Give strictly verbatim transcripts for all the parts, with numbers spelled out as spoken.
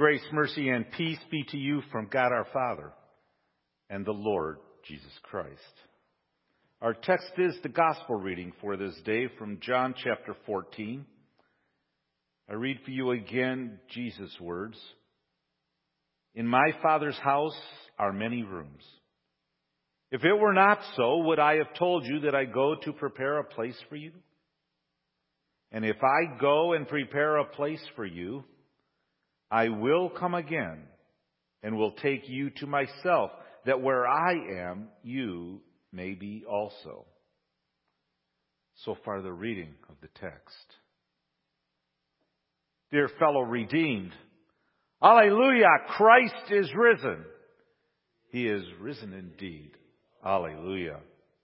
Grace, mercy, and peace be to you from God our Father and the Lord Jesus Christ. Our text is the gospel reading for this day from John chapter fourteen. I read for you again Jesus' words. In my Father's house are many rooms. If it were not so, would I have told you that I go to prepare a place for you? And if I go and prepare a place for you, I will come again and will take you to myself, that where I am, you may be also. So far, the reading of the text. Dear fellow redeemed, Alleluia, Christ is risen. He is risen indeed. Alleluia.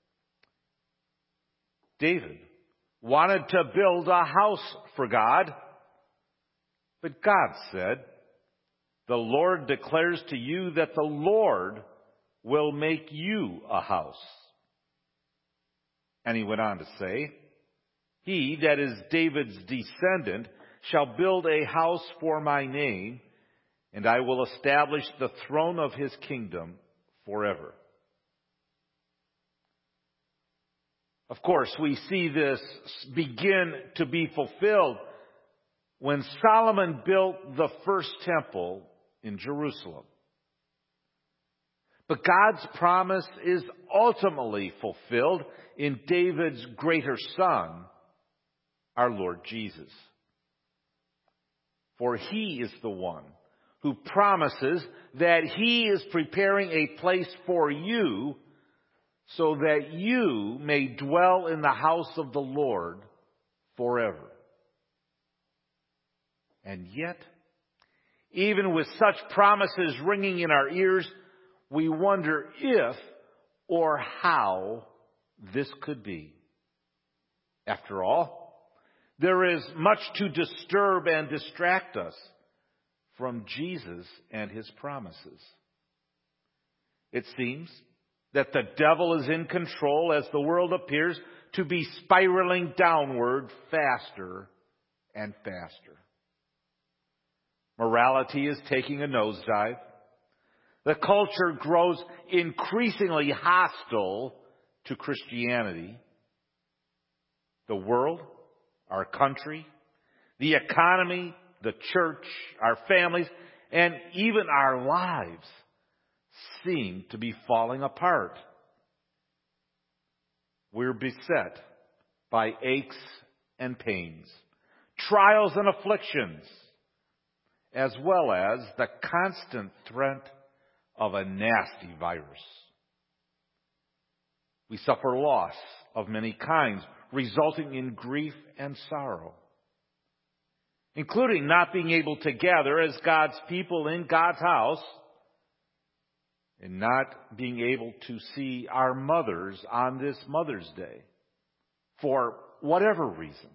David wanted to build a house for God, but God said, the Lord declares to you that the Lord will make you a house. And he went on to say, he, that is David's descendant, shall build a house for my name, and I will establish the throne of his kingdom forever. Of course, we see this begin to be fulfilled when Solomon built the first temple in Jerusalem. But God's promise is ultimately fulfilled in David's greater son, our Lord Jesus. For he is the one who promises that he is preparing a place for you so that you may dwell in the house of the Lord forever. And yet, even with such promises ringing in our ears, we wonder if or how this could be. After all, there is much to disturb and distract us from Jesus and his promises. It seems that the devil is in control as the world appears to be spiraling downward faster and faster. Morality is taking a nosedive. The culture grows increasingly hostile to Christianity. The world, our country, the economy, the church, our families, and even our lives seem to be falling apart. We're beset by aches and pains, trials and afflictions, as well as the constant threat of a nasty virus. We suffer loss of many kinds, resulting in grief and sorrow, including not being able to gather as God's people in God's house, and not being able to see our mothers on this Mother's Day for whatever reason.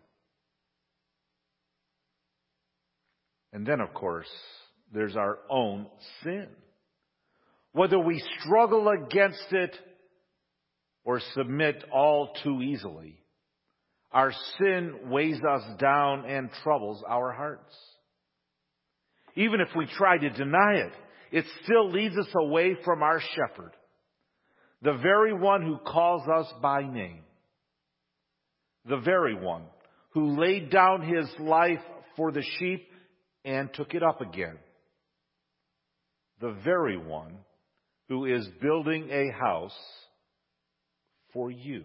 And then, of course, there's our own sin. Whether we struggle against it or submit all too easily, our sin weighs us down and troubles our hearts. Even if we try to deny it, it still leads us away from our shepherd, the very one who calls us by name, the very one who laid down his life for the sheep and took it up again, the very one who is building a house for you.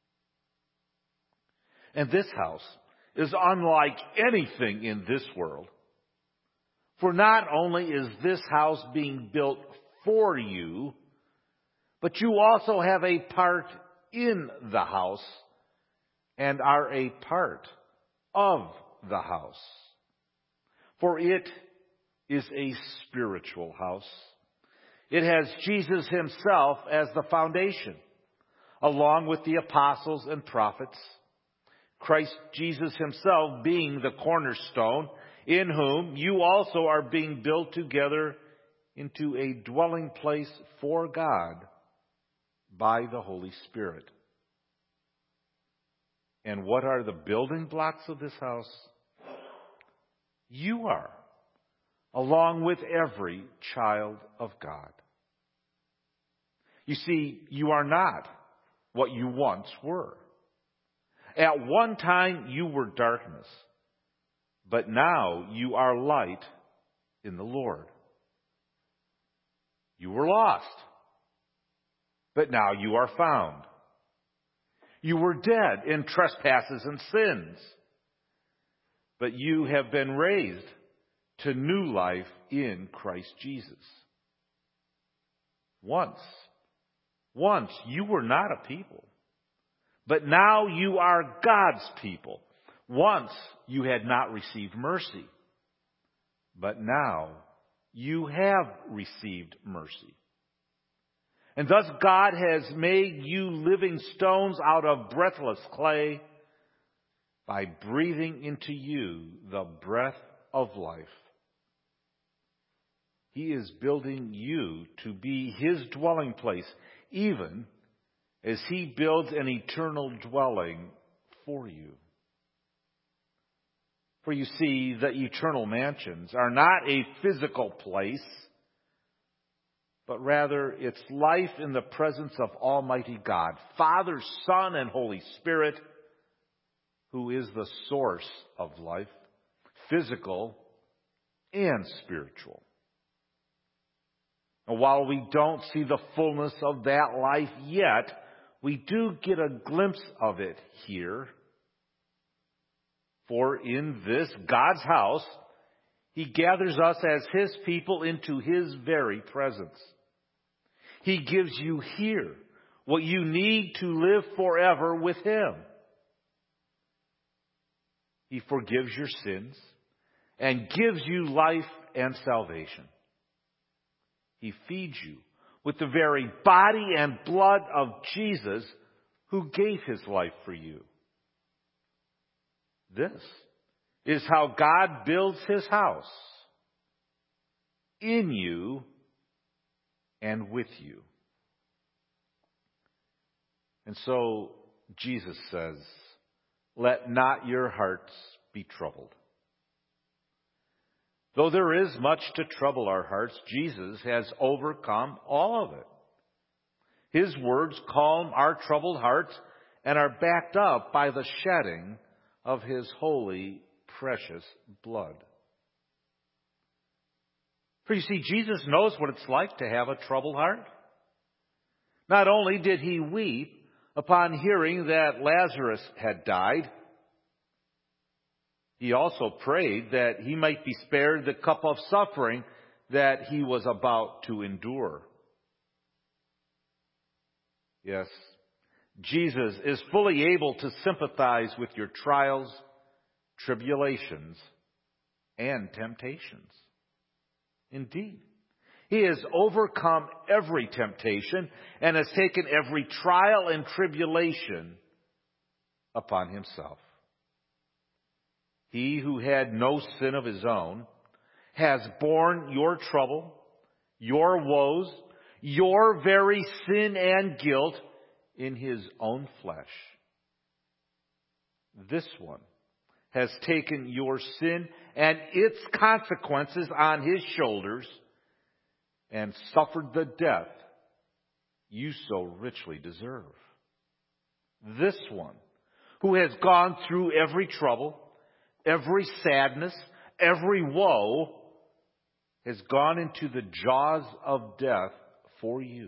And this house is unlike anything in this world. For not only is this house being built for you, but you also have a part in the house and are a part of the house. For it is a spiritual house. It has Jesus himself as the foundation, along with the apostles and prophets. Christ Jesus himself being the cornerstone, in whom you also are being built together into a dwelling place for God by the Holy Spirit. And what are the building blocks of this house? You are. along with every child of God. You see, you are not what you once were. At one time you were darkness, but now you are light in the Lord. You were lost, but now you are found. You were dead in trespasses and sins, but you have been raised to new life in Christ Jesus. Once, once you were not a people, but now you are God's people. Once you had not received mercy, but now you have received mercy. And thus God has made you living stones out of breathless clay by breathing into you the breath of life. He is building you to be His dwelling place, even as He builds an eternal dwelling for you. For you see, the eternal mansions are not a physical place, but rather it's life in the presence of Almighty God, Father, Son, and Holy Spirit, who is the source of life, physical and spiritual. And while we don't see the fullness of that life yet, we do get a glimpse of it here. For in this God's house, He gathers us as His people into His very presence. He gives you here what you need to live forever with Him. He forgives your sins and gives you life and salvation. He feeds you with the very body and blood of Jesus, who gave His life for you. This is how God builds His house, in you and with you. And so Jesus says, "Let not your hearts be troubled." Though there is much to trouble our hearts, Jesus has overcome all of it. His words calm our troubled hearts and are backed up by the shedding of His holy, precious blood. For you see, Jesus knows what it's like to have a troubled heart. Not only did He weep upon hearing that Lazarus had died, He also prayed that He might be spared the cup of suffering that He was about to endure. Yes, Jesus is fully able to sympathize with your trials, tribulations, and temptations. Indeed, He has overcome every temptation and has taken every trial and tribulation upon Himself. He who had no sin of His own has borne your trouble, your woes, your very sin and guilt in His own flesh. This one has taken your sin and its consequences on His shoulders and suffered the death you so richly deserve. This one, who has gone through every trouble, every sadness, every woe, has gone into the jaws of death for you.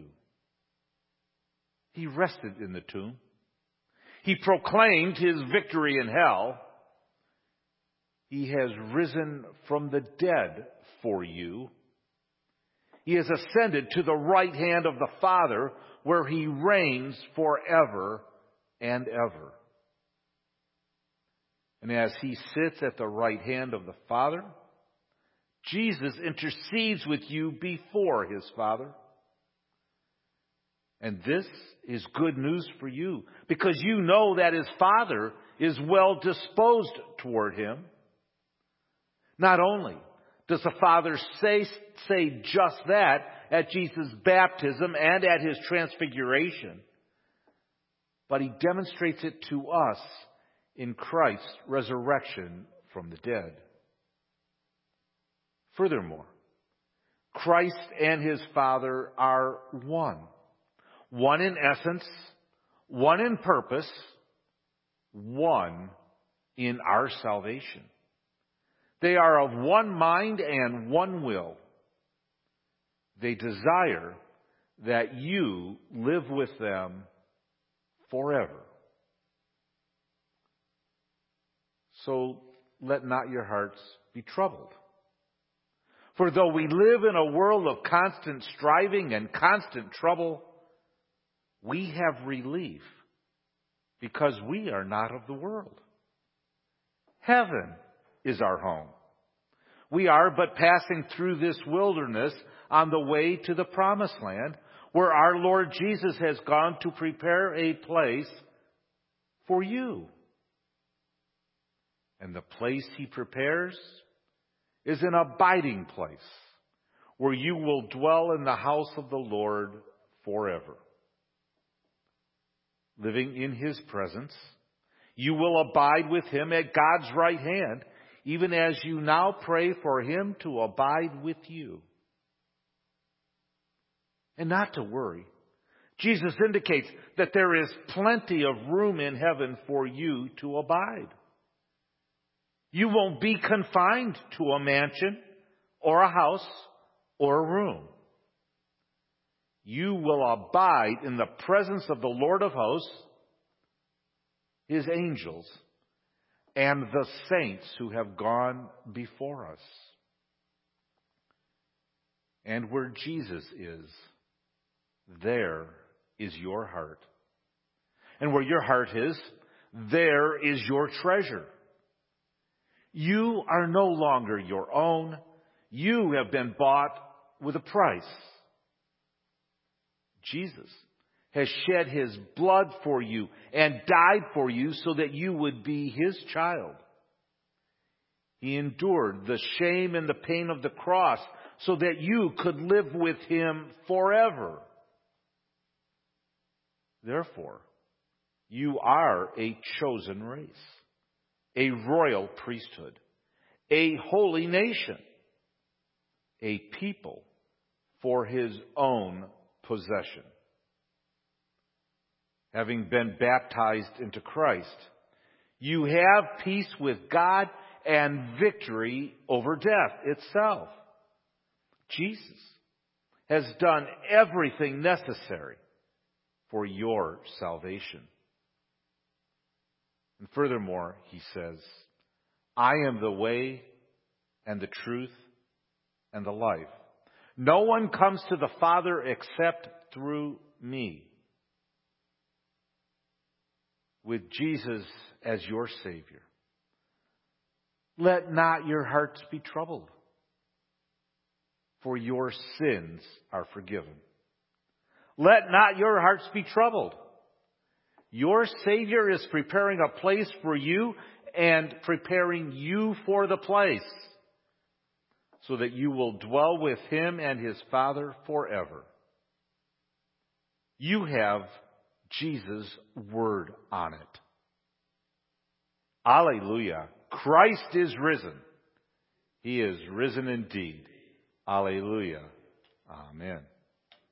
He rested in the tomb. He proclaimed His victory in hell. He has risen from the dead for you. He has ascended to the right hand of the Father, where He reigns forever and ever. And as He sits at the right hand of the Father, Jesus intercedes with you before His Father. And this is good news for you, because you know that His Father is well disposed toward Him. Not only does the Father say, say just that at Jesus' baptism and at His transfiguration, but He demonstrates it to us in Christ's resurrection from the dead. Furthermore, Christ and his Father are one. One in essence, one in purpose, one in our salvation. They are of one mind and one will. They desire that you live with them forever. So let not your hearts be troubled. For though we live in a world of constant striving and constant trouble, we have relief because we are not of the world. Heaven is our home. We are but passing through this wilderness on the way to the promised land, where our Lord Jesus has gone to prepare a place for you. And the place he prepares is an abiding place where you will dwell in the house of the Lord forever. Living in his presence, you will abide with him at God's right hand, even as you now pray for him to abide with you. And not to worry. Jesus indicates that there is plenty of room in heaven for you to abide. You won't be confined to a mansion or a house or a room. You will abide in the presence of the Lord of hosts, his angels, and the saints who have gone before us. And where Jesus is, there is your heart. And where your heart is, there is your treasure. You are no longer your own. You have been bought with a price. Jesus has shed his blood for you and died for you so that you would be his child. He endured the shame and the pain of the cross so that you could live with him forever. Therefore, you are a chosen race, a royal priesthood, a holy nation, a people for his own possession. Having been baptized into Christ, you have peace with God and victory over death itself. Jesus has done everything necessary for your salvation. And furthermore, he says, I am the way and the truth and the life. No one comes to the Father except through me. With Jesus as your Savior, let not your hearts be troubled, for your sins are forgiven. Let not your hearts be troubled. Your Savior is preparing a place for you and preparing you for the place so that you will dwell with him and his Father forever. You have Jesus' word on it. Alleluia. Christ is risen. He is risen indeed. Alleluia. Amen.